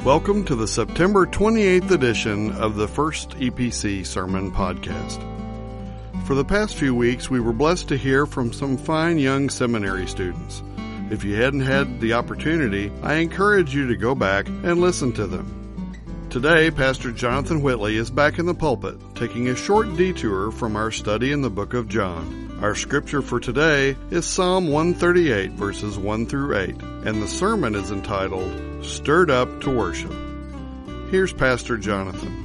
Welcome to the September 28th edition of the First EPC Sermon Podcast. For the past few weeks, we were blessed to hear from some fine young seminary students. If you hadn't had the opportunity, I encourage you to go back and listen to them. Today, Pastor Jonathan Whitley is back in the pulpit, taking a short detour from our study in the book of John. Our scripture for today is Psalm 138, verses 1 through 8, and the sermon is entitled, Stirred Up to Worship. Here's Pastor Jonathan.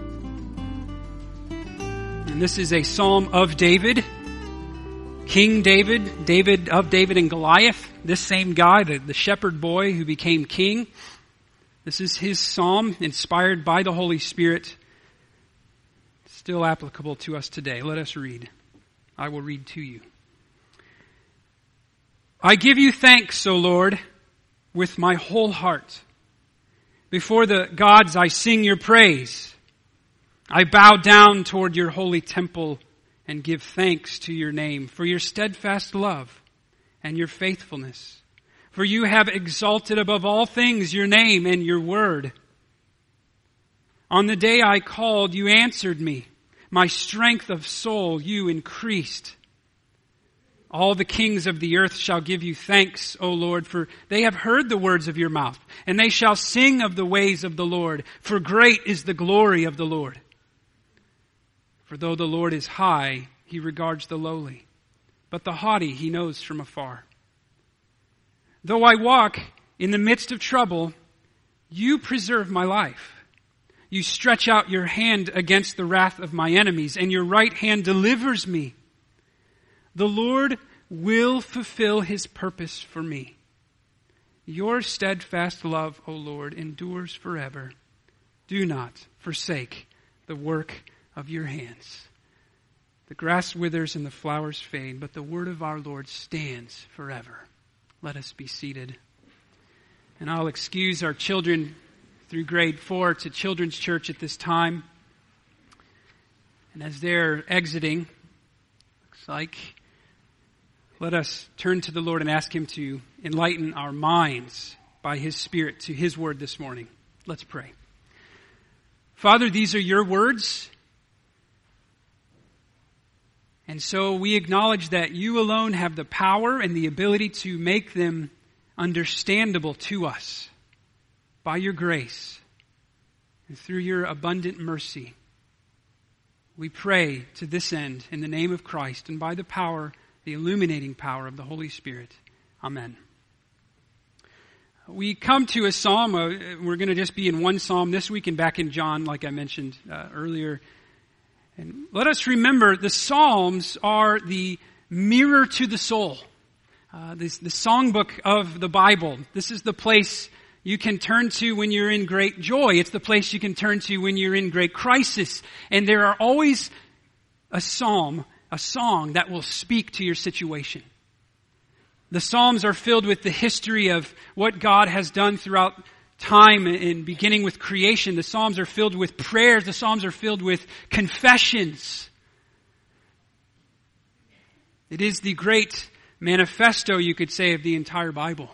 And this is a psalm of David, King David, David of David and Goliath, this same guy, the shepherd boy who became king. This is his psalm, inspired by the Holy Spirit, still applicable to us today. Let us read. I will read to you. I give you thanks, O Lord, with my whole heart. Before the gods I sing your praise. I bow down toward your holy temple and give thanks to your name for your steadfast love and your faithfulness. For you have exalted above all things your name and your word. On the day I called, you answered me. My strength of soul you increased. All the kings of the earth shall give you thanks, O Lord, for they have heard the words of your mouth, and they shall sing of the ways of the Lord, for great is the glory of the Lord. For though the Lord is high, he regards the lowly, but the haughty he knows from afar. Though I walk in the midst of trouble, you preserve my life. You stretch out your hand against the wrath of my enemies, and your right hand delivers me. The Lord will fulfill his purpose for me. Your steadfast love, O Lord, endures forever. Do not forsake the work of your hands. The grass withers and the flowers fade, but the word of our Lord stands forever. Let us be seated. And I'll excuse our children through grade 4 to Children's Church at this time. And as they're exiting, looks like, let us turn to the Lord and ask him to enlighten our minds by his Spirit to his word this morning. Let's pray. Father, these are your words. And so we acknowledge that you alone have the power and the ability to make them understandable to us. By your grace and through your abundant mercy, we pray to this end in the name of Christ and by the power, the illuminating power of the Holy Spirit. Amen. We come to a psalm. We're going to just be in one psalm this week and back in John, like I mentioned earlier. And let us remember the Psalms are the mirror to the soul. The songbook of the Bible. This is the place you can turn to when you're in great joy. It's the place you can turn to when you're in great crisis. And there are always a song that will speak to your situation. The Psalms are filled with the history of what God has done throughout time and beginning with creation. The Psalms are filled with prayers. The Psalms are filled with confessions. It is the great manifesto, you could say, of the entire Bible.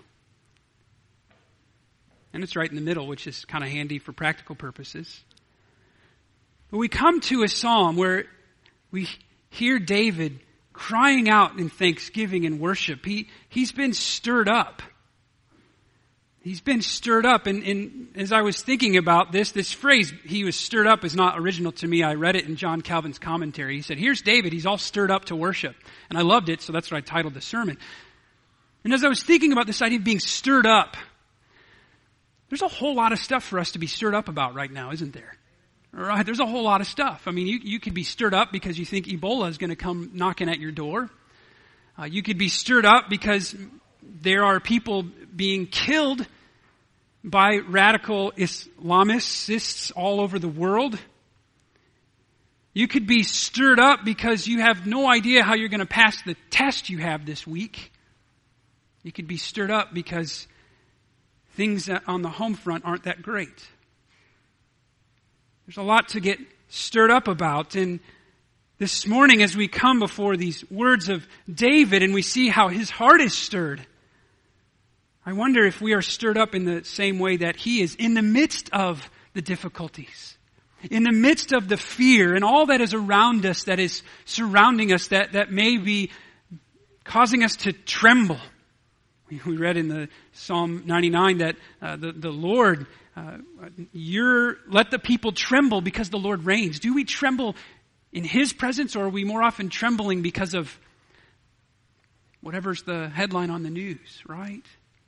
And it's right in the middle, which is kind of handy for practical purposes. But we come to a psalm where we hear David crying out in thanksgiving and worship. He's been stirred up. He's been stirred up. And as I was thinking about this phrase, he was stirred up, is not original to me. I read it in John Calvin's commentary. He said, here's David. He's all stirred up to worship. And I loved it, so that's what I titled the sermon. And as I was thinking about this idea of being stirred up, there's a whole lot of stuff for us to be stirred up about right now, isn't there? All right, there's a whole lot of stuff. I mean, you could be stirred up because you think Ebola is going to come knocking at your door. You could be stirred up because there are people being killed by radical Islamists all over the world. You could be stirred up because you have no idea how you're going to pass the test you have this week. You could be stirred up because things on the home front aren't that great. There's a lot to get stirred up about. And this morning as we come before these words of David and we see how his heart is stirred, I wonder if we are stirred up in the same way that He is in the midst of the difficulties, in the midst of the fear and all that is around us, that is surrounding us, that may be causing us to tremble. We read in the Psalm 99 that the Lord, let the people tremble because the Lord reigns. Do we tremble in His presence, or are we more often trembling because of whatever's the headline on the news, right?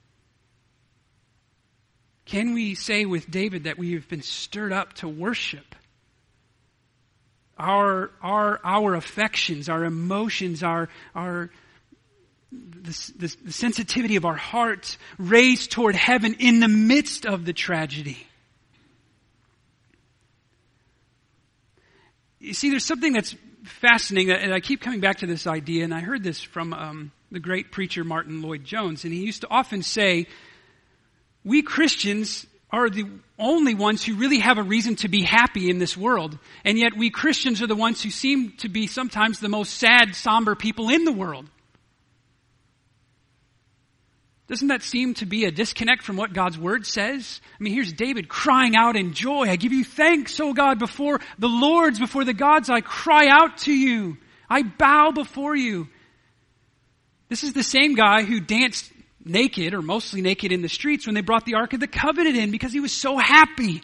Can we say with David that we have been stirred up to worship? Our affections, our emotions, the sensitivity of our hearts raised toward heaven in the midst of the tragedy. You see, there's something that's fascinating, and I keep coming back to this idea, and I heard this from the great preacher Martin Lloyd-Jones, and he used to often say, we Christians are the only ones who really have a reason to be happy in this world, and yet we Christians are the ones who seem to be sometimes the most sad, somber people in the world. Doesn't that seem to be a disconnect from what God's Word says? I mean, here's David crying out in joy. I give you thanks, O God, before the lords, before the gods, I cry out to you. I bow before you. This is the same guy who danced naked, or mostly naked, in the streets when they brought the Ark of the Covenant in, because he was so happy.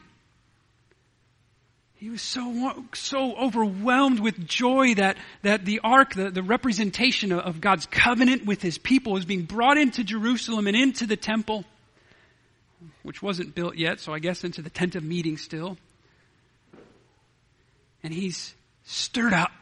He was so overwhelmed with joy that the ark, the representation of God's covenant with His people, was being brought into Jerusalem and into the temple, which wasn't built yet, so I guess into the tent of meeting still. And he's stirred up.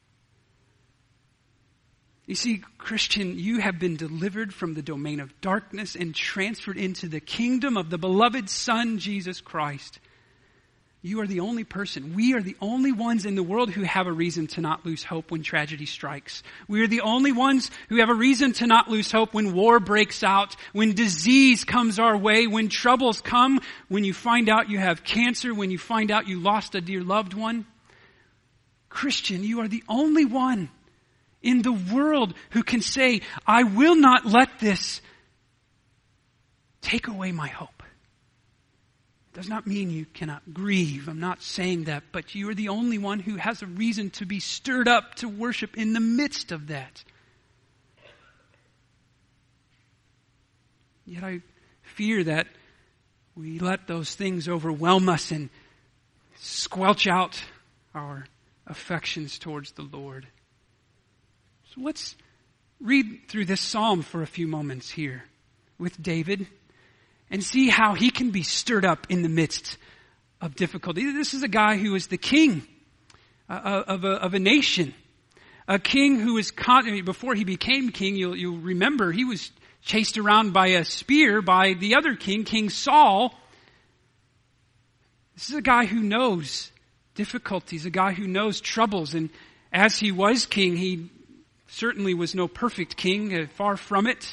You see, Christian, you have been delivered from the domain of darkness and transferred into the kingdom of the beloved Son, Jesus Christ. You are the only person. We are the only ones in the world who have a reason to not lose hope when tragedy strikes. We are the only ones who have a reason to not lose hope when war breaks out, when disease comes our way, when troubles come, when you find out you have cancer, when you find out you lost a dear loved one. Christian, you are the only one in the world who can say, I will not let this take away my hope. Does not mean you cannot grieve. I'm not saying that, but you are the only one who has a reason to be stirred up to worship in the midst of that. Yet I fear that we let those things overwhelm us and squelch out our affections towards the Lord. So let's read through this psalm for a few moments here with David and see how he can be stirred up in the midst of difficulty. This is a guy who is the king of a nation. A king who is, before he became king, you'll remember, he was chased around by a spear by the other king, King Saul. This is a guy who knows difficulties, a guy who knows troubles. And as he was king, he certainly was no perfect king, far from it.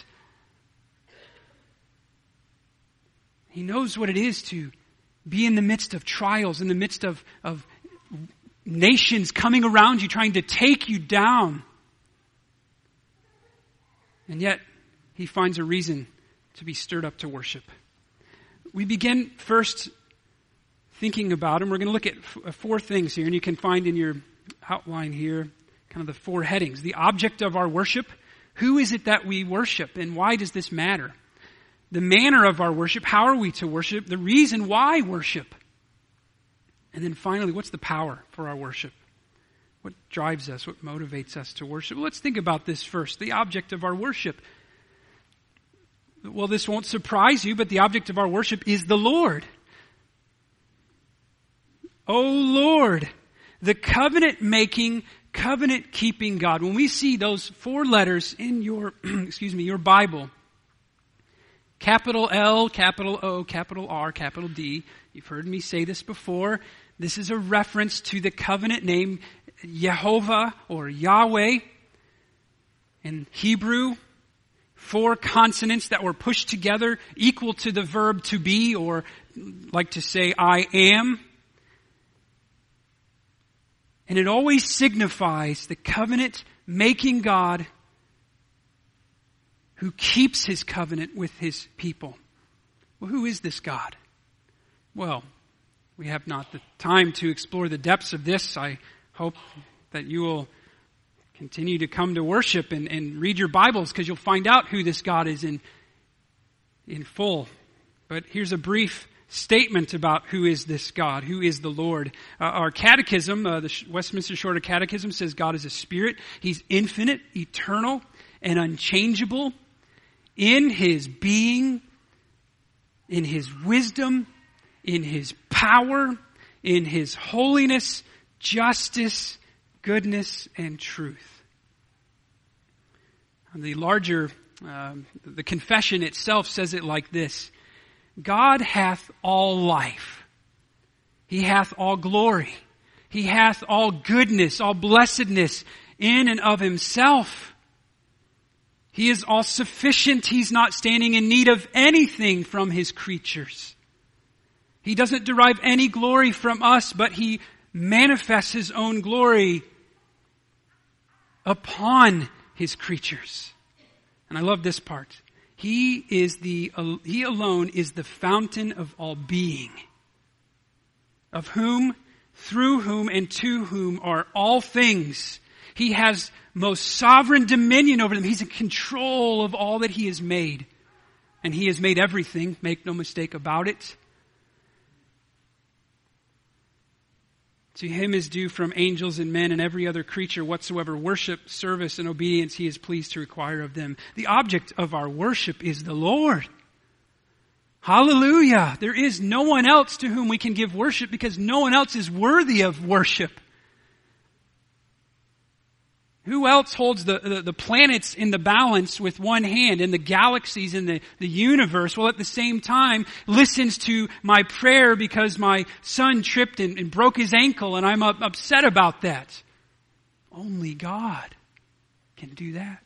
He knows what it is to be in the midst of trials, in the midst of nations coming around you, trying to take you down. And yet, he finds a reason to be stirred up to worship. We begin first thinking about, and we're going to look at four things here, and you can find in your outline here kind of the four headings. The object of our worship. Who is it that we worship, and why does this matter? The manner of our worship, how are we to worship? The reason why worship. And then finally, what's the power for our worship? What drives us? What motivates us to worship? Well, let's think about this first. The object of our worship. Well, this won't surprise you, but the object of our worship is the Lord. O Lord, the covenant-making, covenant-keeping God. When we see those four letters in your, your Bible, capital L, capital O, capital R, capital D. You've heard me say this before. This is a reference to the covenant name Yehovah or Yahweh. In Hebrew, four consonants that were pushed together equal to the verb to be, or like to say I am. And it always signifies the covenant-making God who keeps his covenant with his people. Well, who is this God? Well, we have not the time to explore the depths of this. I hope that you will continue to come to worship and read your Bibles, because you'll find out who this God is in full. But here's a brief statement about who is this God, who is the Lord. Our catechism, the Westminster Shorter Catechism, says God is a spirit. He's infinite, eternal, and unchangeable in his being, in his wisdom, in his power, in his holiness, justice, goodness, and truth. The larger, the confession itself says it like this: God hath all life. He hath all glory. He hath all goodness, all blessedness in and of himself. He is all sufficient. He's not standing in need of anything from his creatures. He doesn't derive any glory from us, but he manifests his own glory upon his creatures. And I love this part. He alone is the fountain of all being, of whom, through whom, and to whom are all things. He has most sovereign dominion over them. He's in control of all that he has made. And he has made everything, make no mistake about it. To him is due from angels and men and every other creature whatsoever worship, service, and obedience he is pleased to require of them. The object of our worship is the Lord. Hallelujah! There is no one else to whom we can give worship, because no one else is worthy of worship. Who else holds the planets in the balance with one hand, and the galaxies in the universe, while at the same time listens to my prayer because my son tripped and broke his ankle and I'm upset about that? Only God can do that.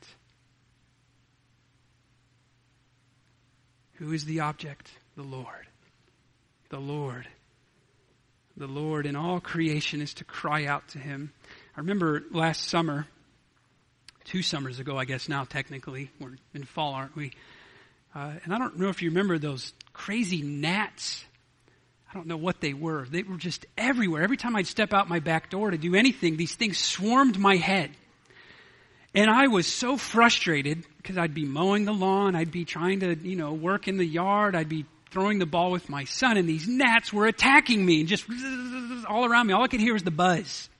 Who is the object? The Lord. The Lord. The Lord in all creation is to cry out to him. I remember last summer, 2 summers ago, I guess now technically. We're in fall, aren't we? And I don't know if you remember those crazy gnats. I don't know what they were. They were just everywhere. Every time I'd step out my back door to do anything, these things swarmed my head. And I was so frustrated because I'd be mowing the lawn. I'd be trying to, work in the yard. I'd be throwing the ball with my son. And these gnats were attacking me and just all around me. All I could hear was the buzz.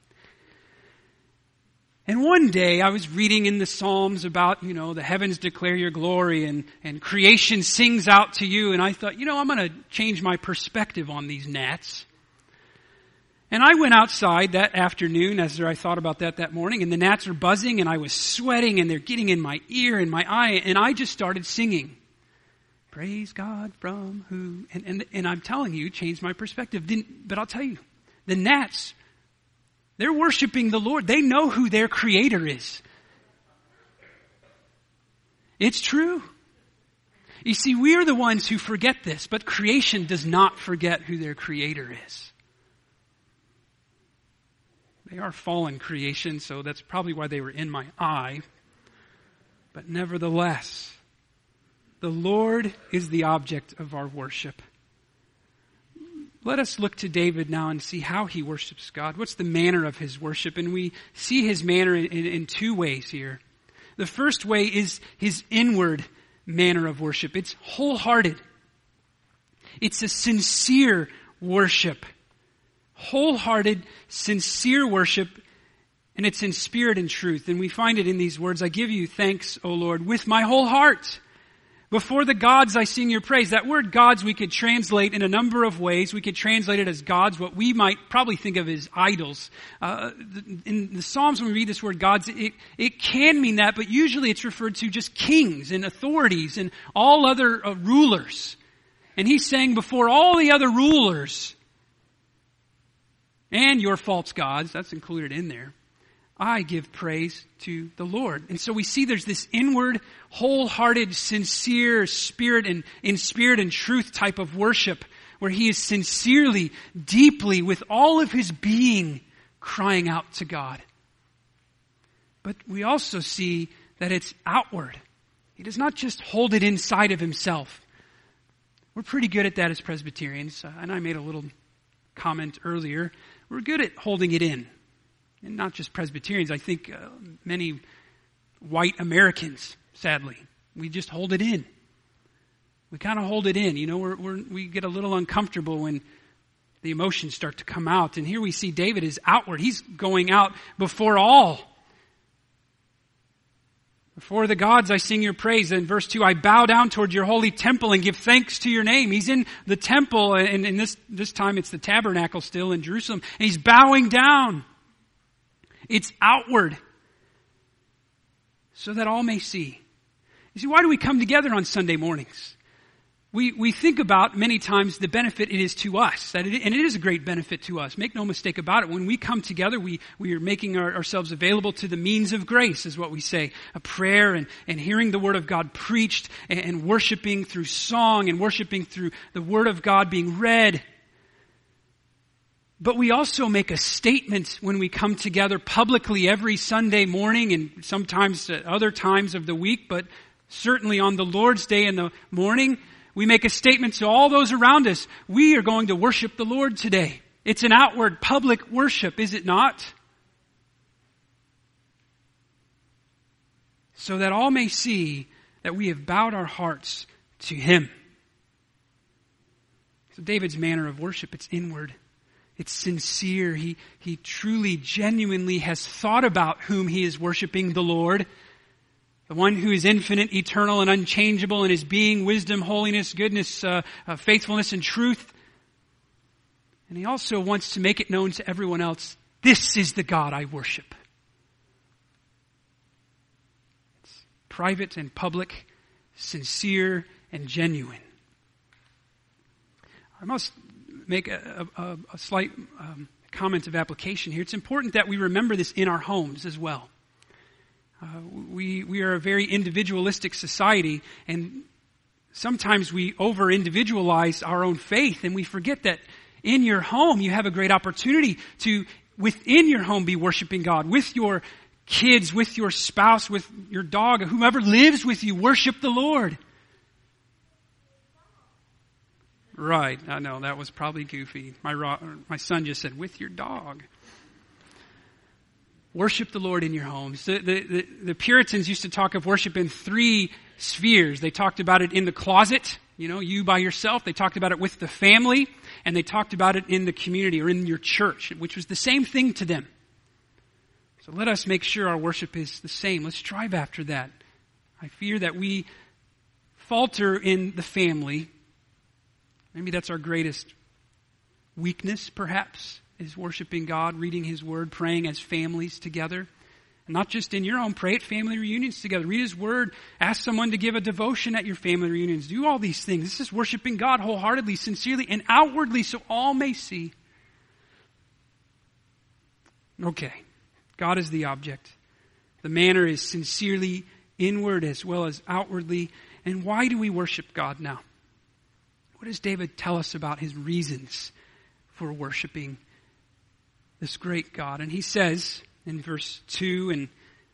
And one day I was reading in the Psalms about, the heavens declare your glory and creation sings out to you. And I thought, I'm going to change my perspective on these gnats. And I went outside that afternoon as I thought about that morning, and the gnats were buzzing and I was sweating and they're getting in my ear and my eye, and I just started singing. Praise God from who, and I'm telling you, it changed my perspective. But I'll tell you, the gnats, they're worshiping the Lord. They know who their Creator is. It's true. You see, we are the ones who forget this, but creation does not forget who their Creator is. They are fallen creation, so that's probably why they were in my eye. But nevertheless, the Lord is the object of our worship. Let us look to David now and see how he worships God. What's the manner of his worship? And we see his manner in 2 ways here. The first way is his inward manner of worship. It's wholehearted. It's a sincere worship. Wholehearted, sincere worship, and it's in spirit and truth. And we find it in these words: I give you thanks, O Lord, with my whole heart. Before the gods I sing your praise. That word gods we could translate in a number of ways. We could translate it as gods, what we might probably think of as idols. In the Psalms, when we read this word gods, it can mean that, but usually it's referred to just kings and authorities and all other rulers. And he's saying before all the other rulers and your false gods, that's included in there, I give praise to the Lord. And so we see there's this inward, wholehearted, sincere spirit and in spirit and truth type of worship where he is sincerely, deeply, with all of his being, crying out to God. But we also see that it's outward. He does not just hold it inside of himself. We're pretty good at that as Presbyterians, and I made a little comment earlier. We're good at holding it in. And not just Presbyterians, I think many white Americans, sadly. We just hold it in. We kind of hold it in. You know, we get a little uncomfortable when the emotions start to come out. And here we see David is outward. He's going out before all. Before the gods I sing your praise. In verse 2, I bow down toward your holy temple and give thanks to your name. He's in the temple, and this time it's the tabernacle still in Jerusalem. And he's bowing down. It's outward. So that all may see. You see, why do we come together on Sunday mornings? We think about many times the benefit it is to us, and it is a great benefit to us. Make no mistake about it. When we come together, we are making ourselves available to the means of grace, is what we say. A prayer and hearing the Word of God preached and worshiping through song and worshiping through the Word of God being read. But we also make a statement when we come together publicly every Sunday morning and sometimes at other times of the week, but certainly on the Lord's Day in the morning, we make a statement to all those around us. We are going to worship the Lord today. It's an outward public worship, is it not? So that all may see that we have bowed our hearts to Him. So David's manner of worship, it's inward. It's sincere. He truly, genuinely has thought about whom he is worshiping, the Lord. The one who is infinite, eternal, and unchangeable in his being, wisdom, holiness, goodness, faithfulness, and truth. And he also wants to make it known to everyone else, this is the God I worship. It's private and public, sincere and genuine. I must make a slight comment of application here. It's important that we remember this in our homes as well. We are a very individualistic society, and sometimes we over-individualize our own faith, and we forget that in your home you have a great opportunity to, within your home, be worshiping God. With your kids, with your spouse, with your dog, whoever lives with you, worship the Lord. Right, I know, that was probably goofy. My son just said, with your dog. Worship the Lord in your homes. The Puritans used to talk of worship in 3 spheres. They talked about it in the closet, you by yourself. They talked about it with the family, and they talked about it in the community or in your church, which was the same thing to them. So let us make sure our worship is the same. Let's strive after that. I fear that we falter in the family. Maybe that's our greatest weakness, perhaps, is worshiping God, reading His Word, praying as families together. And not just in your home, pray at family reunions together. Read His Word. Ask someone to give a devotion at your family reunions. Do all these things. This is worshiping God wholeheartedly, sincerely, and outwardly so all may see. Okay, God is the object. The manner is sincerely inward as well as outwardly. And why do we worship God now? What does David tell us about his reasons for worshiping this great God? And he says in verse 2 and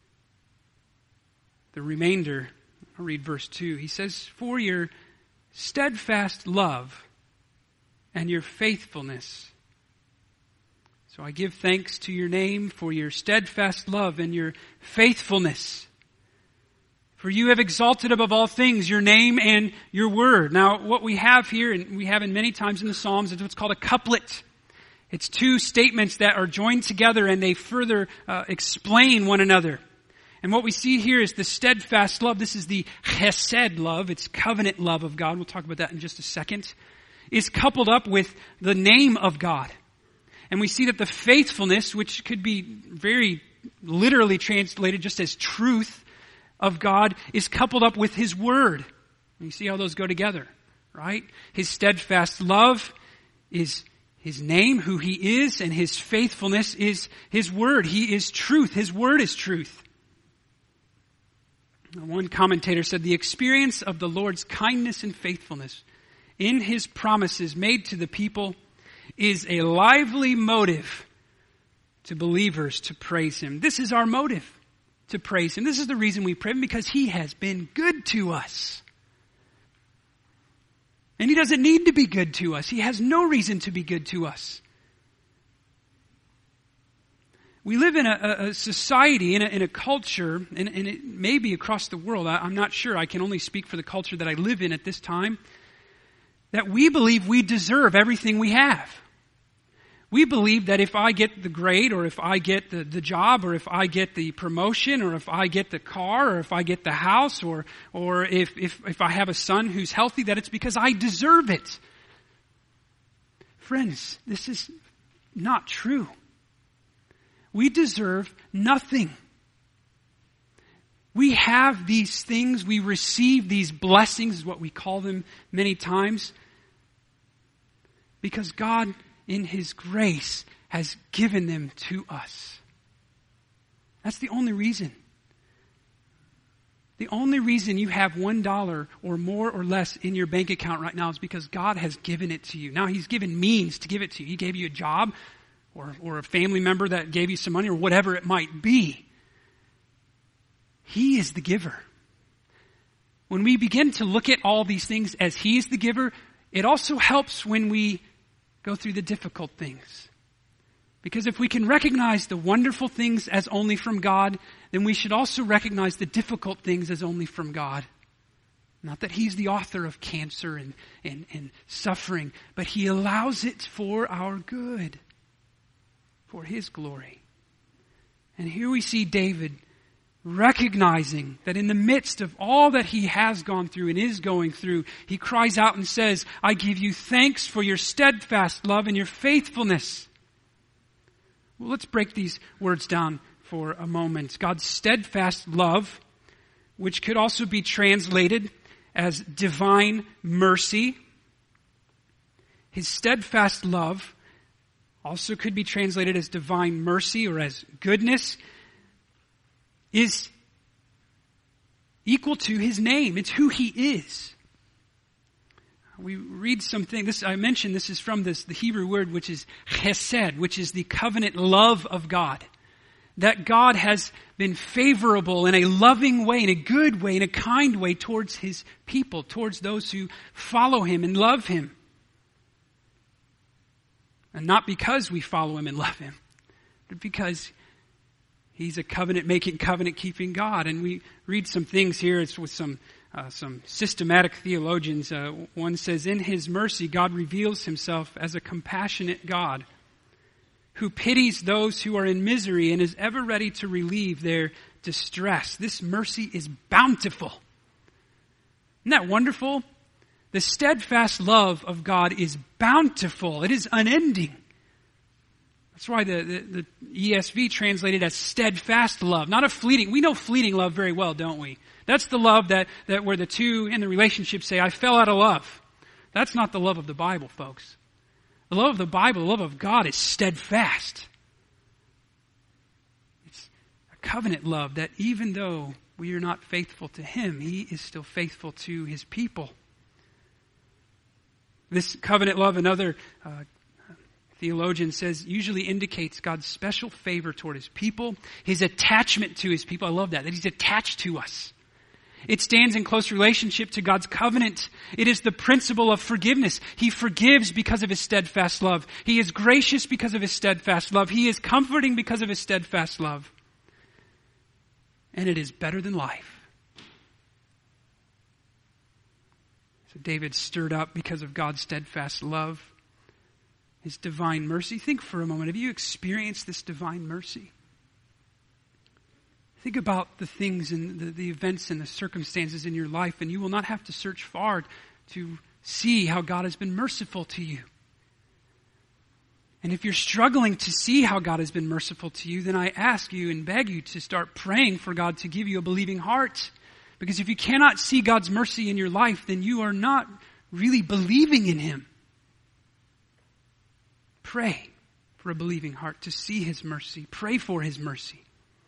the remainder, I'll read verse 2. He says, for your steadfast love and your faithfulness. So I give thanks to your name for your steadfast love and your faithfulness. For you have exalted above all things your name and your word. Now, what we have here, and we have in many times in the Psalms, is what's called a couplet. It's 2 statements that are joined together and they further explain one another. And what we see here is the steadfast love. This is the chesed love. It's covenant love of God. We'll talk about that in just a second. Is coupled up with the name of God. And we see that the faithfulness, which could be very literally translated just as truth of God, is coupled up with His Word. And you see how those go together, right? His steadfast love is His name, who He is, and His faithfulness is His Word. He is truth. His Word is truth. One commentator said, the experience of the Lord's kindness and faithfulness in His promises made to the people is a lively motive to believers to praise Him. This is our motive. to praise him. This is the reason we pray him, because he has been good to us. And he doesn't need to be good to us. He has no reason to be good to us. We live in a society, in a culture, and it may be across the world. I'm not sure. I can only speak for the culture that I live in at this time. That we believe we deserve everything we have. We believe that if I get the grade, or if I get the job, or if I get the promotion, or if I get the car, or if I get the house, or if I have a son who's healthy, that it's because I deserve it. Friends, this is not true. We deserve nothing. We have these things, we receive these blessings, is what we call them many times, because God, in his grace, has given them to us. That's the only reason. The only reason you have $1 or more or less in your bank account right now is because God has given it to you. Now, he's given means to give it to you. He gave you a job, or a family member that gave you some money, or whatever it might be. He is the giver. When we begin to look at all these things as he is the giver, it also helps when we go through the difficult things. Because if we can recognize the wonderful things as only from God, then we should also recognize the difficult things as only from God. Not that he's the author of cancer and suffering, but he allows it for our good, for his glory. And here we see David recognizing that in the midst of all that he has gone through and is going through, he cries out and says, I give you thanks for your steadfast love and your faithfulness. Well, let's break these words down for a moment. God's steadfast love, which could also be translated as divine mercy. His steadfast love also could be translated as divine mercy or as goodness, is equal to his name. It's who he is. We read something, I mentioned this is from the Hebrew word, which is chesed, which is the covenant love of God. That God has been favorable in a loving way, in a good way, in a kind way towards his people, towards those who follow him and love him. And not because we follow him and love him, but because he's a covenant-making, covenant-keeping God. And we read some things here. It's with some systematic theologians. One says, in his mercy, God reveals himself as a compassionate God who pities those who are in misery and is ever ready to relieve their distress. This mercy is bountiful. Isn't that wonderful? The steadfast love of God is bountiful. It is unending. That's why the ESV translated as steadfast love, not a fleeting. We know fleeting love very well, don't we? That's the love that where the two in the relationship say, I fell out of love. That's not the love of the Bible, folks. The love of the Bible, the love of God is steadfast. It's a covenant love that even though we are not faithful to him, he is still faithful to his people. This covenant love, another theologian says, usually indicates God's special favor toward his people, his attachment to his people. I love that he's attached to us. It stands in close relationship to God's covenant. It is the principle of forgiveness. He forgives because of his steadfast love. He is gracious because of his steadfast love. He is comforting because of his steadfast love. And it is better than life. So David stirred up because of God's steadfast love, his divine mercy. Think for a moment. Have you experienced this divine mercy? Think about the things and the events and the circumstances in your life, and you will not have to search far to see how God has been merciful to you. And if you're struggling to see how God has been merciful to you, then I ask you and beg you to start praying for God to give you a believing heart. Because if you cannot see God's mercy in your life, then you are not really believing in him. Pray for a believing heart to see his mercy. Pray for his mercy.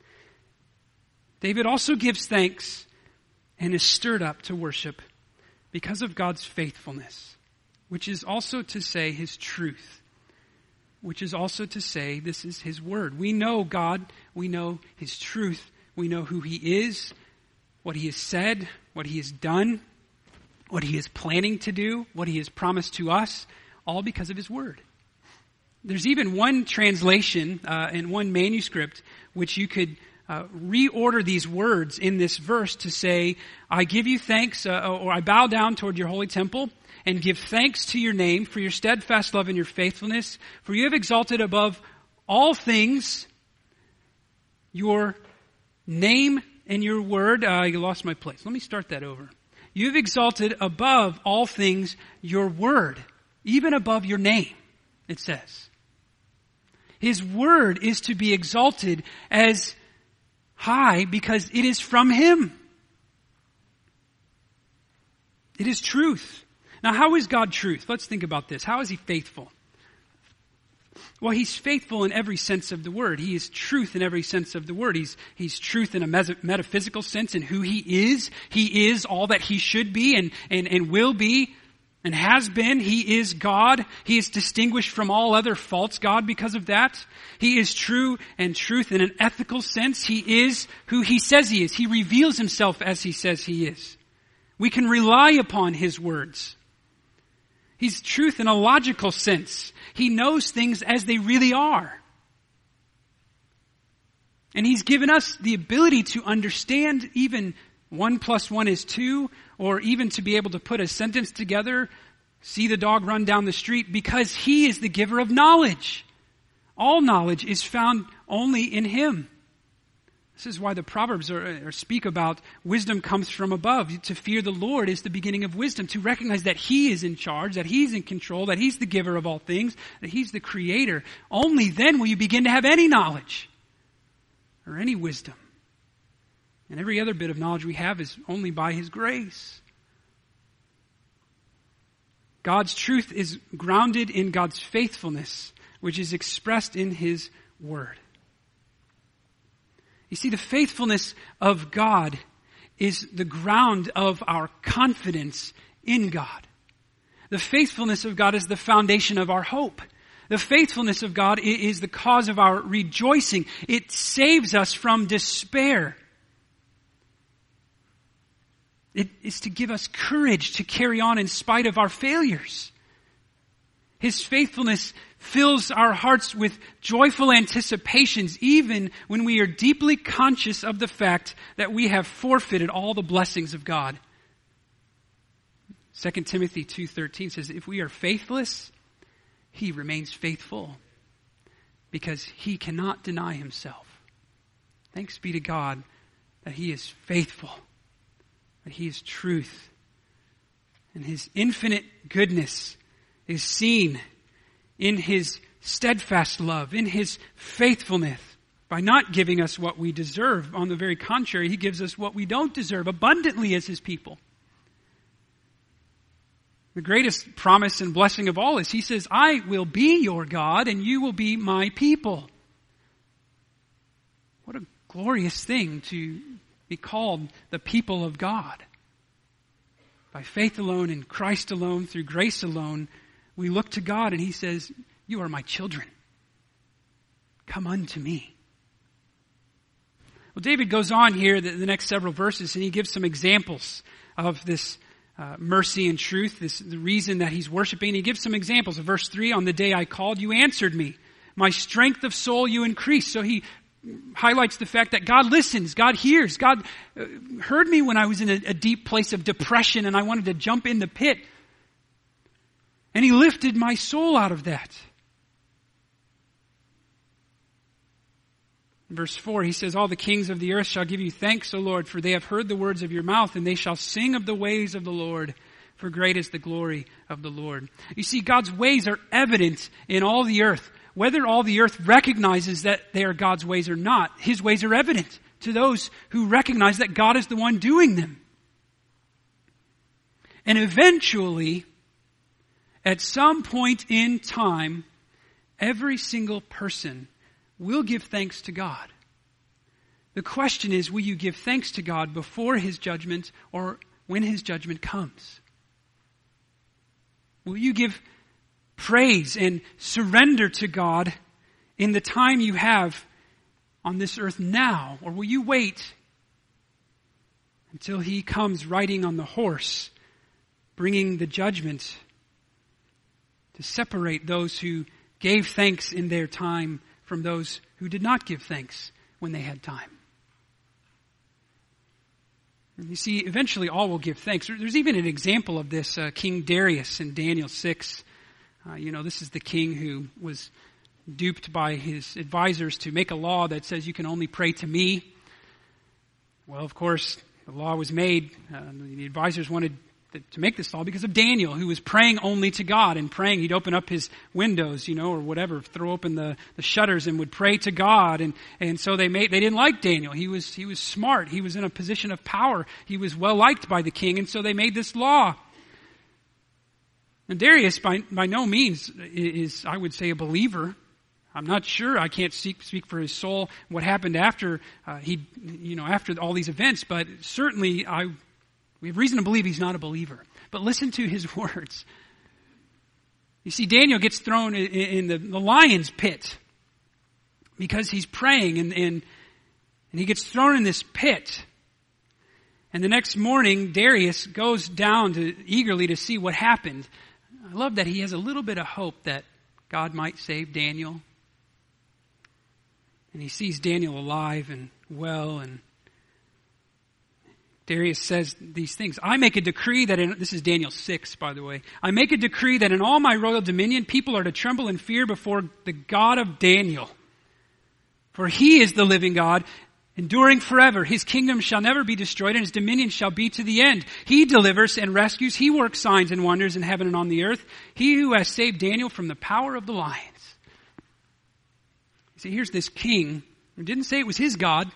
David also gives thanks and is stirred up to worship because of God's faithfulness, which is also to say his truth, which is also to say this is his word. We know God, we know his truth, We know who he is, what he has said, what he has done, what he is planning to do, what he has promised to us, all because of his word. There's even one translation and one manuscript which you could reorder these words in this verse to say, I give you thanks, or I bow down toward your holy temple and give thanks to your name for your steadfast love and your faithfulness, for you have exalted above all things your name and your word. You lost my place. Let me start that over. You have exalted above all things your word, even above your name, it says. His word is to be exalted as high because it is from him. It is truth. Now, how is God truth? Let's think about this. How is he faithful? Well, he's faithful in every sense of the word. He is truth in every sense of the word. He's truth in a metaphysical sense in who he is. He is all that he should be and will be and has been. He is God. He is distinguished from all other false God because of that. He is true and truth in an ethical sense. He is who he says he is. He reveals himself as he says he is. We can rely upon his words. He's truth in a logical sense. He knows things as they really are. And he's given us the ability to understand even 1 + 1 is 2, or even to be able to put a sentence together, see the dog run down the street, because he is the giver of knowledge. All knowledge is found only in him. This is why the Proverbs speak about wisdom comes from above. To fear the Lord is the beginning of wisdom. To recognize that he is in charge, that he's in control, that he's the giver of all things, that he's the creator. Only then will you begin to have any knowledge or any wisdom. And every other bit of knowledge we have is only by his grace. God's truth is grounded in God's faithfulness, which is expressed in his word. You see, the faithfulness of God is the ground of our confidence in God. The faithfulness of God is the foundation of our hope. The faithfulness of God is the cause of our rejoicing. It saves us from despair. It is to give us courage to carry on in spite of our failures. His faithfulness fills our hearts with joyful anticipations, even when we are deeply conscious of the fact that we have forfeited all the blessings of God. 2 Timothy 2:13 says, if we are faithless, he remains faithful, because he cannot deny himself. Thanks be to God that he is faithful, that he is truth, and his infinite goodness is seen in his steadfast love, in his faithfulness, by not giving us what we deserve. On the very contrary, he gives us what we don't deserve abundantly as his people. The greatest promise and blessing of all is he says, I will be your God and you will be my people. What a glorious thing to be called the people of God. By faith alone, in Christ alone, through grace alone, we look to God and he says, you are my children. Come unto me. Well, David goes on here the next several verses and he gives some examples of this mercy and truth, the reason that he's worshiping. He gives some examples. Verse 3, on the day I called, you answered me. My strength of soul you increased. So he highlights the fact that God listens, God hears. God heard me when I was in a deep place of depression and I wanted to jump in the pit. And he lifted my soul out of that. In verse 4, he says, all the kings of the earth shall give you thanks, O Lord, for they have heard the words of your mouth, and they shall sing of the ways of the Lord, for great is the glory of the Lord. You see, God's ways are evident in all the earth. Whether all the earth recognizes that they are God's ways or not, his ways are evident to those who recognize that God is the one doing them. And eventually, at some point in time, every single person will give thanks to God. The question is, will you give thanks to God before his judgment or when his judgment comes? Will you give praise and surrender to God in the time you have on this earth now? Or will you wait until he comes riding on the horse, bringing the judgment to separate those who gave thanks in their time from those who did not give thanks when they had time? And you see, eventually all will give thanks. There's even an example of this, King Darius in Daniel 6. This is the king who was duped by his advisors to make a law that says you can only pray to me. Well, of course, the law was made. The advisors wanted to make this law because of Daniel, who was praying only to God and praying. He'd open up his windows, or whatever, throw open the shutters and would pray to God. And so they didn't like Daniel. He was smart. He was in a position of power. He was well liked by the king. And so they made this law. And Darius by no means is, I would say, a believer. I'm not sure. I can't speak for his soul, what happened after after all these events, but certainly we have reason to believe he's not a believer. But listen to his words. You see, Daniel gets thrown in the lion's pit because he's praying, and he gets thrown in this pit. And the next morning, Darius goes down eagerly to see what happened. I love that he has a little bit of hope that God might save Daniel. And he sees Daniel alive and well, and Darius says these things. I make a decree that this is Daniel 6, by the way. I make a decree that in all my royal dominion, people are to tremble in fear before the God of Daniel. For he is the living God, enduring forever. His kingdom shall never be destroyed, and his dominion shall be to the end. He delivers and rescues. He works signs and wonders in heaven and on the earth. He who has saved Daniel from the power of the lions. See, here's this king who didn't say it was his God.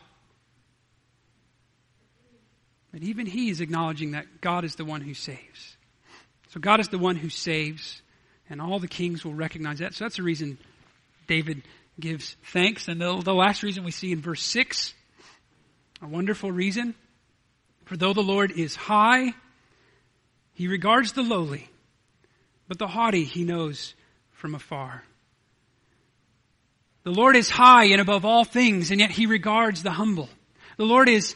But even he is acknowledging that God is the one who saves. So God is the one who saves, and all the kings will recognize that. So that's the reason David gives thanks. And the last reason we see in verse 6, a wonderful reason. For though the Lord is high, he regards the lowly, but the haughty he knows from afar. The Lord is high and above all things, and yet he regards the humble. The Lord is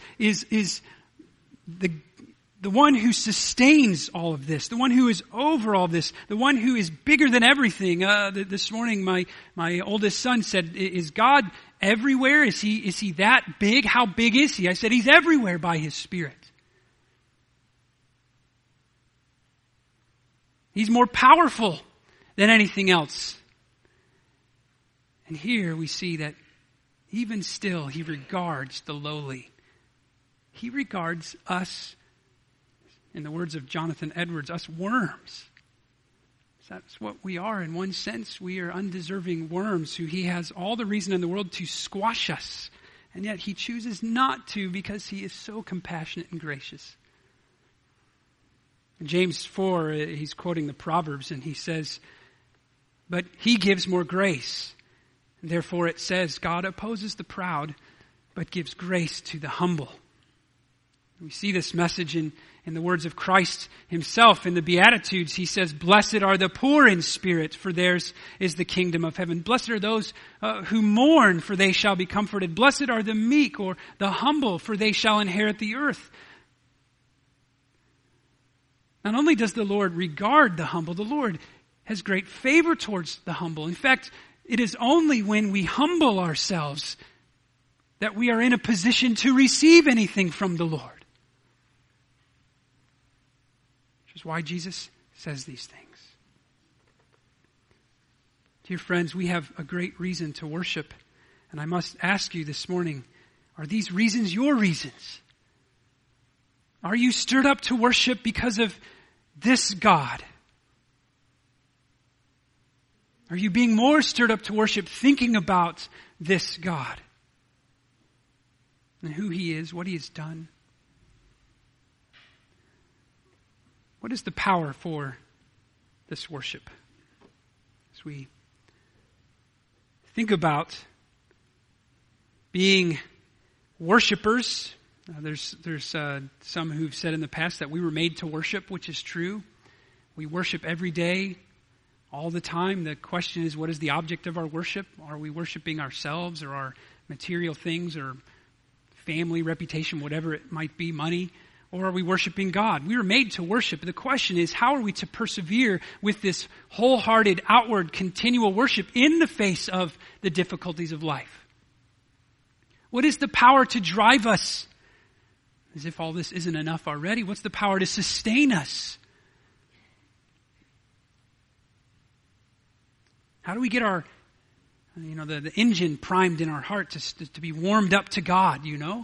the one who sustains all of this, the one who is over all this, the one who is bigger than everything. This morning, my oldest son said, "Is God everywhere? Is he that big? How big is he?" I said, "He's everywhere by his Spirit." He's more powerful than anything else. And here we see that even still, he regards the lowly. He regards us, in the words of Jonathan Edwards, us worms. That's what we are in one sense. We are undeserving worms who he has all the reason in the world to squash us. And yet he chooses not to because he is so compassionate and gracious. In James 4, he's quoting the Proverbs, and he says, "But he gives more grace. Therefore it says, God opposes the proud, but gives grace to the humble." We see this message in the words of Christ himself. In the Beatitudes, he says, "Blessed are the poor in spirit, for theirs is the kingdom of heaven. Blessed are those who mourn, for they shall be comforted. Blessed are the meek," or the humble, "for they shall inherit the earth." Not only does the Lord regard the humble, the Lord has great favor towards the humble. In fact, it is only when we humble ourselves that we are in a position to receive anything from the Lord. Which is why Jesus says these things. Dear friends, we have a great reason to worship. And I must ask you this morning, are these reasons your reasons? Are you stirred up to worship because of this God? Are you being more stirred up to worship thinking about this God and who he is, what he has done? What is the power for this worship? As we think about being worshipers, there's some who've said in the past that we were made to worship, which is true. We worship every day, all the time. The question is, what is the object of our worship? Are we worshiping ourselves or our material things or family, reputation, whatever it might be, money? Or are we worshiping God? We were made to worship. The question is, how are we to persevere with this wholehearted, outward, continual worship in the face of the difficulties of life? What is the power to drive us? As if all this isn't enough already, what's the power to sustain us? How do we get our, the engine primed in our heart to be warmed up to God,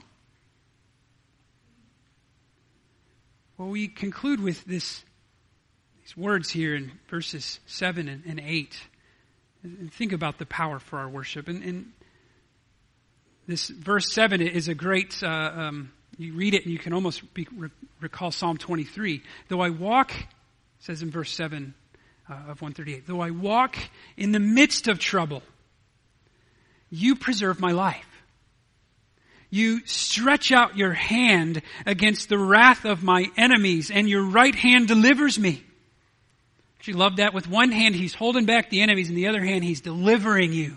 Well, we conclude with these words here in verses 7 and 8. And think about the power for our worship. And this verse 7 is a great, you read it and you can almost recall Psalm 23. Though I walk, it says in verse 7 of 138, though I walk in the midst of trouble, you preserve my life. You stretch out your hand against the wrath of my enemies, and your right hand delivers me. She loved that. With one hand, he's holding back the enemies, and the other hand, he's delivering you.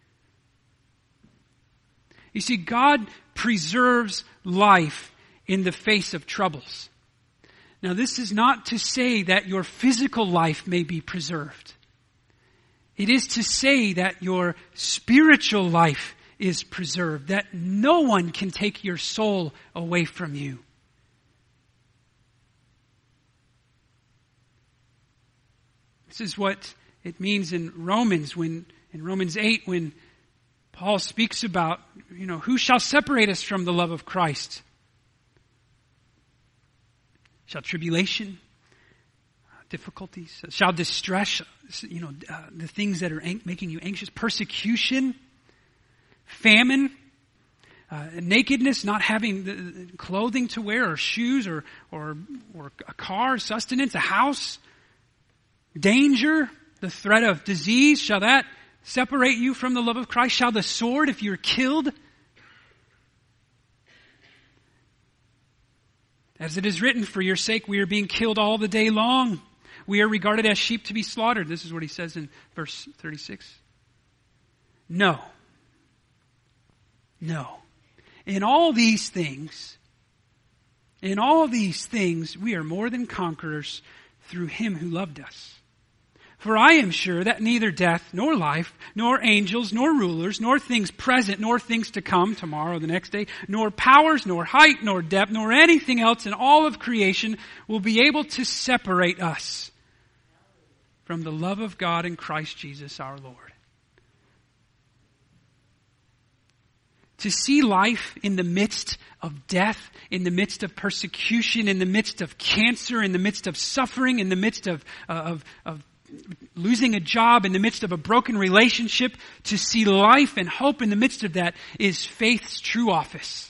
You see, God preserves life in the face of troubles. Now, this is not to say that your physical life may be preserved. It is to say that your spiritual life is preserved, that no one can take your soul away from you. This is what it means in Romans, in Romans 8, when Paul speaks about, who shall separate us from the love of Christ? Shall tribulation, difficulties, shall distress, the things that are making you anxious, persecution, famine, nakedness, not having the clothing to wear, or shoes, or a car, sustenance, a house, danger, the threat of disease, shall that separate you from the love of Christ? Shall the sword, if you're killed? As it is written, for your sake we are being killed all the day long. We are regarded as sheep to be slaughtered. This is what he says in verse 36. No. In all these things, we are more than conquerors through him who loved us. For I am sure that neither death, nor life, nor angels, nor rulers, nor things present, nor things to come, tomorrow, the next day, nor powers, nor height, nor depth, nor anything else in all of creation will be able to separate us from the love of God in Christ Jesus our Lord. To see life in the midst of death, in the midst of persecution, in the midst of cancer, in the midst of suffering, in the midst of losing a job, in the midst of a broken relationship, to see life and hope in the midst of that is faith's true office.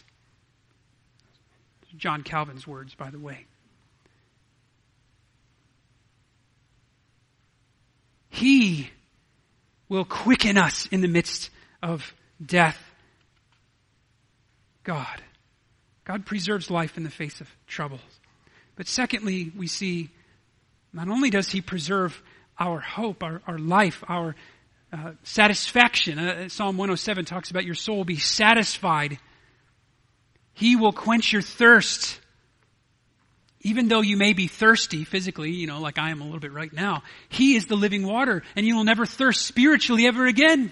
John Calvin's words, by the way. He will quicken us in the midst of death. God preserves life in the face of troubles. But secondly, we see not only does he preserve our hope, our life, our satisfaction. Psalm 107 talks about your soul will be satisfied. He will quench your thirst. Even though you may be thirsty physically, like I am a little bit right now, he is the living water, and you will never thirst spiritually ever again.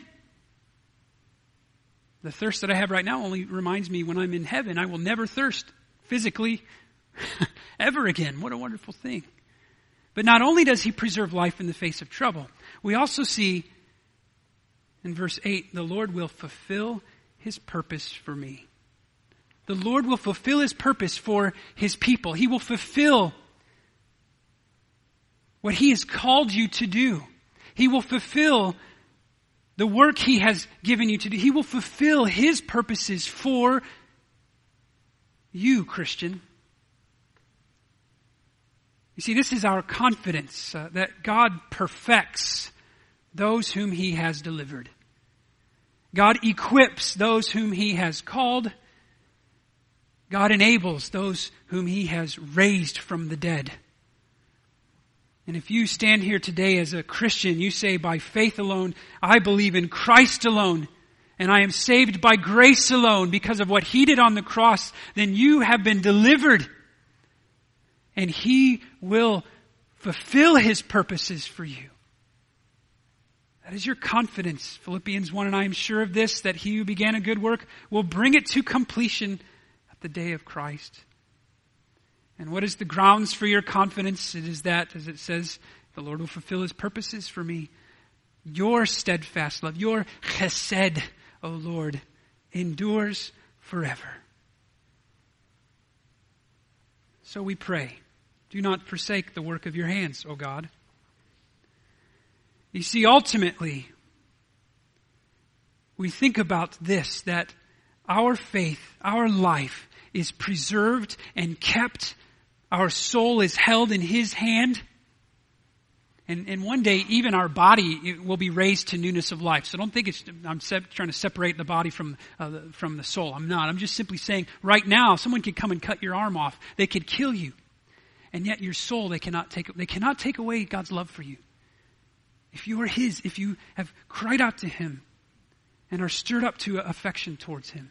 The thirst that I have right now only reminds me when I'm in heaven, I will never thirst physically ever again. What a wonderful thing. But not only does he preserve life in the face of trouble, we also see in verse 8, the Lord will fulfill his purpose for me. The Lord will fulfill his purpose for his people. He will fulfill what he has called you to do. He will fulfill the work he has given you to do. He will fulfill his purposes for you, Christian. You see, this is our confidence that God perfects those whom he has delivered. God equips those whom he has called. God enables those whom he has raised from the dead. And if you stand here today as a Christian, you say, by faith alone, I believe in Christ alone, and I am saved by grace alone because of what He did on the cross, then you have been delivered. And He will fulfill His purposes for you. That is your confidence. Philippians 1, and I am sure of this, that He who began a good work will bring it to completion at the day of Christ. And what is the grounds for your confidence? It is that, as it says, the Lord will fulfill His purposes for me. Your steadfast love, your chesed, O Lord, endures forever. So we pray, do not forsake the work of your hands, O God. You see, ultimately, we think about this, that our faith, our life is preserved and kept. Our soul is held in His hand. And one day, even our body will be raised to newness of life. So don't think I'm trying to separate the body from the soul. I'm not. I'm just simply saying, right now, someone could come and cut your arm off. They could kill you. And yet your soul, they cannot take away God's love for you. If you are His, if you have cried out to Him and are stirred up to affection towards Him.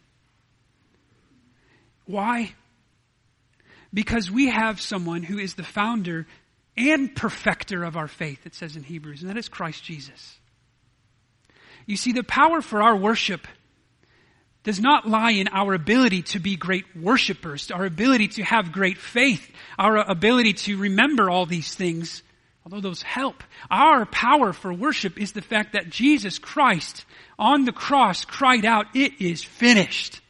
Why? Because we have someone who is the founder and perfecter of our faith, it says in Hebrews, and that is Christ Jesus. You see, the power for our worship does not lie in our ability to be great worshipers, our ability to have great faith, our ability to remember all these things, although those help. Our power for worship is the fact that Jesus Christ on the cross cried out, "It is finished."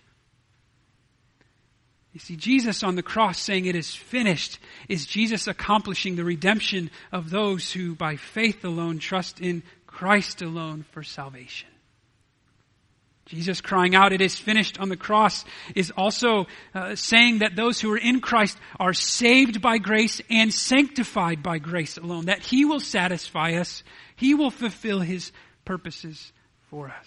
You see, Jesus on the cross saying it is finished is Jesus accomplishing the redemption of those who by faith alone trust in Christ alone for salvation. Jesus crying out, "It is finished" on the cross is also saying that those who are in Christ are saved by grace and sanctified by grace alone. That He will satisfy us. He will fulfill His purposes for us.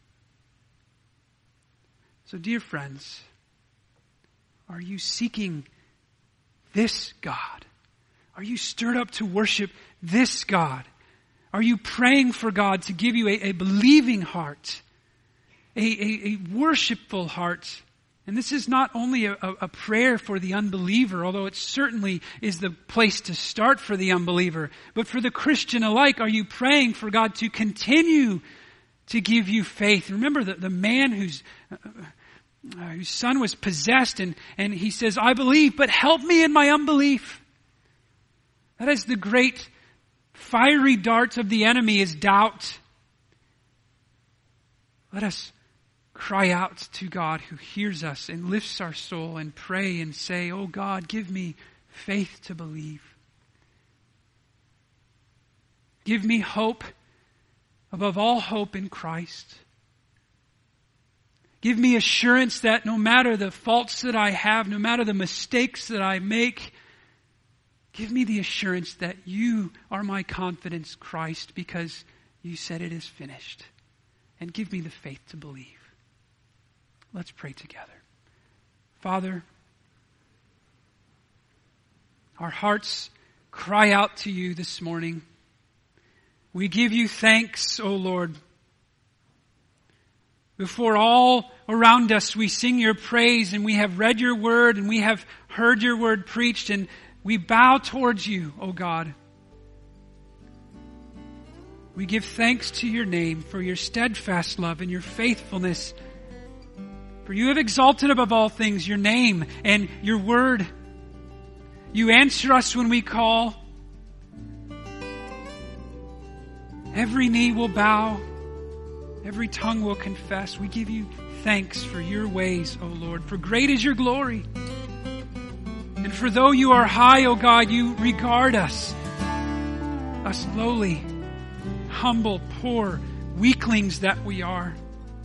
So dear friends, are you seeking this God? Are you stirred up to worship this God? Are you praying for God to give you a believing heart? A worshipful heart. And this is not only a prayer for the unbeliever, although it certainly is the place to start for the unbeliever, but for the Christian alike, are you praying for God to continue to give you faith? Remember the man whose son was possessed and he says, "I believe, but help me in my unbelief." That is the great fiery dart of the enemy, is doubt. Let us cry out to God who hears us and lifts our soul and pray and say, "Oh God, give me faith to believe. Give me hope above all hope in Christ. Give me assurance that no matter the faults that I have, no matter the mistakes that I make, give me the assurance that you are my confidence, Christ, because you said it is finished. And give me the faith to believe." Let's pray together. Father, our hearts cry out to you this morning. We give you thanks, O Lord. Before all around us, we sing your praise, and we have read your word, and we have heard your word preached, and we bow towards you, O God. We give thanks to your name for your steadfast love and your faithfulness. For you have exalted above all things your name and your word. You answer us when we call. Every knee will bow. Every tongue will confess. We give you thanks for your ways, O Lord. For great is your glory. And for though you are high, O God, you regard us lowly, humble, poor, weaklings that we are.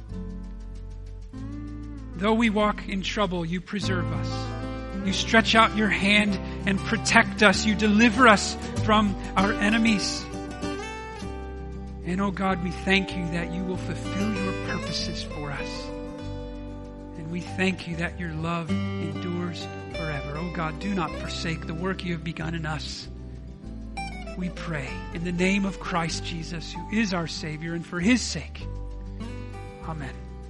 Though we walk in trouble, you preserve us. You stretch out your hand and protect us. You deliver us from our enemies. And oh God, we thank you that you will fulfill your purposes for us. And we thank you that your love endures forever. Oh God, do not forsake the work you have begun in us. We pray in the name of Christ Jesus, who is our Savior, and for his sake. Amen.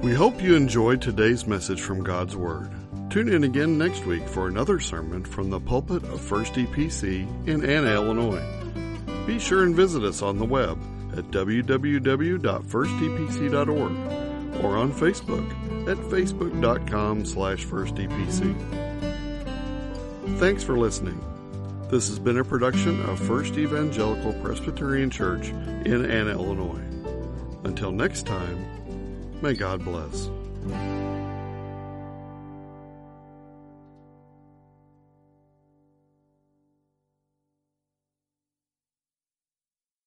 We hope you enjoyed today's message from God's Word. Tune in again next week for another sermon from the pulpit of First EPC in Anna, Illinois. Be sure and visit us on the web at www.firstepc.org or on Facebook at facebook.com/firstepc. Thanks for listening. This has been a production of First Evangelical Presbyterian Church in Anna, Illinois. Until next time, may God bless.